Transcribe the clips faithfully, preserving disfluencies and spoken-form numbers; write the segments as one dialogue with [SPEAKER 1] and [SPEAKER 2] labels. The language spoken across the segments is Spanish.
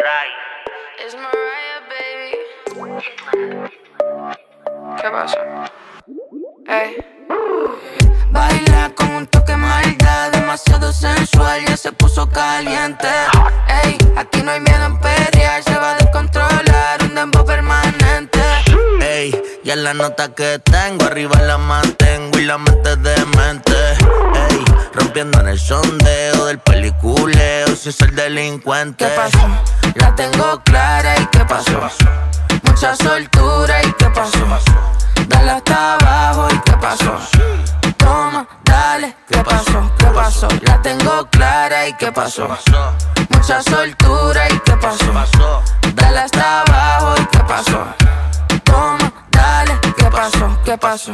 [SPEAKER 1] It's Mariah, baby. ¿Qué pasa? Ey.
[SPEAKER 2] Baila con un toque maldad, demasiado sensual, ya se puso caliente. Ey, aquí no hay miedo en perrear, se va a descontrolar, un dembow permanente.
[SPEAKER 3] Ey, ya la nota que tengo, arriba la mantengo y la mente demente. Ey, rompiendo en el sondeo del peliculeo, sin ser delincuente.
[SPEAKER 2] ¿Qué pasó? La tengo clara, ¿y qué pasó? Mucha soltura, ¿y qué pasó? Dale hasta abajo, ¿y qué pasó? Toma, dale, ¿qué pasó? ¿Qué pasó? La tengo clara, ¿y qué pasó? Mucha soltura, ¿y qué pasó? Dale hasta abajo, ¿y qué pasó? Toma, dale, ¿qué pasó? ¿Qué pasó?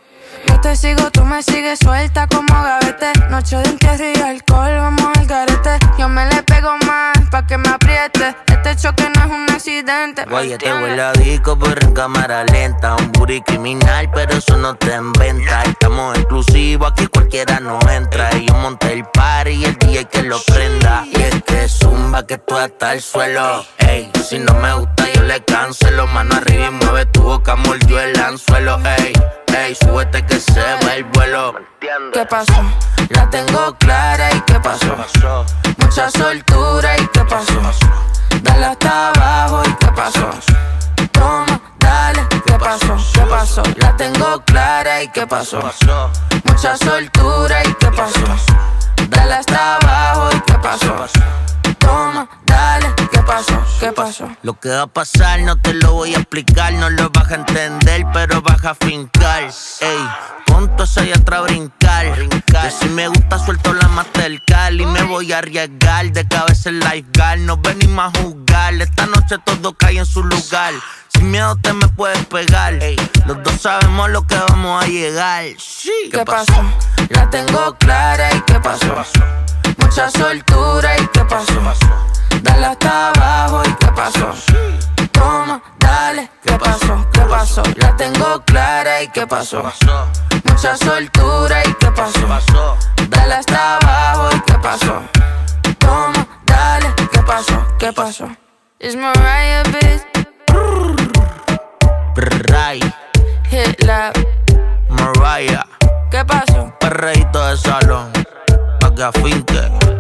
[SPEAKER 2] Yo te sigo, tú me sigues suelta como gavete. Noche de entierro y alcohol, vamos al garete. Yo me le pego más pa' que me apriete. Este choque no es un accidente.
[SPEAKER 3] Guaya, te huele a disco, pero en cámara lenta. Un booty criminal, pero eso no te inventa. Estamos exclusivos, aquí cualquiera nos entra. Y yo monté el party y el D J que lo prenda. Y es que zumba que tú hasta el suelo. Ey, si no me gusta yo le cancelo. Mano arriba y mueve tu boca, mordió el anzuelo. Ey, ey, súbete que se va el vuelo.
[SPEAKER 2] ¿Qué pasó? La tengo clara, ¿y qué pasó? Mucha soltura, ¿y qué pasó? Dale hasta abajo, ¿y qué pasó? Toma, dale, ¿qué pasó? ¿Qué pasó? La tengo clara, ¿y qué pasó? Mucha soltura, ¿y qué pasó? Dale hasta abajo, ¿y qué pasó? Toma, dale, ¿qué pasó? ¿Qué pasó?
[SPEAKER 3] Lo que va a pasar no te lo voy a explicar. No lo vas a entender, pero vas a fincar. Ey, ponte allá atrás a brincar. Que si me gusta suelto la Mastercard y me voy a arriesgar. De cabeza el lifeguard, no venimos a jugar. Esta noche todo cae en su lugar. Sin miedo te me puedes pegar. Ey, los dos sabemos lo que vamos a llegar. Sí,
[SPEAKER 2] ¿qué, ¿Qué pasó? pasó? La tengo clara, ¿y qué pasó? Mucha soltura, ¿y qué pasó? Dale hasta abajo, ¿y qué pasó? Toma, dale, ¿qué pasó? ¿Qué pasó? La tengo clara, ¿y qué pasó? Mucha soltura, ¿y qué pasó? Dale hasta abajo, ¿y qué pasó? Toma, dale, ¿qué pasó? ¿Qué pasó? It's Mariah, bitch.
[SPEAKER 3] Right.
[SPEAKER 2] Hit lab.
[SPEAKER 3] Mariah.
[SPEAKER 2] ¿Qué pasó?
[SPEAKER 3] Perreíto de salón, pa' que afinque.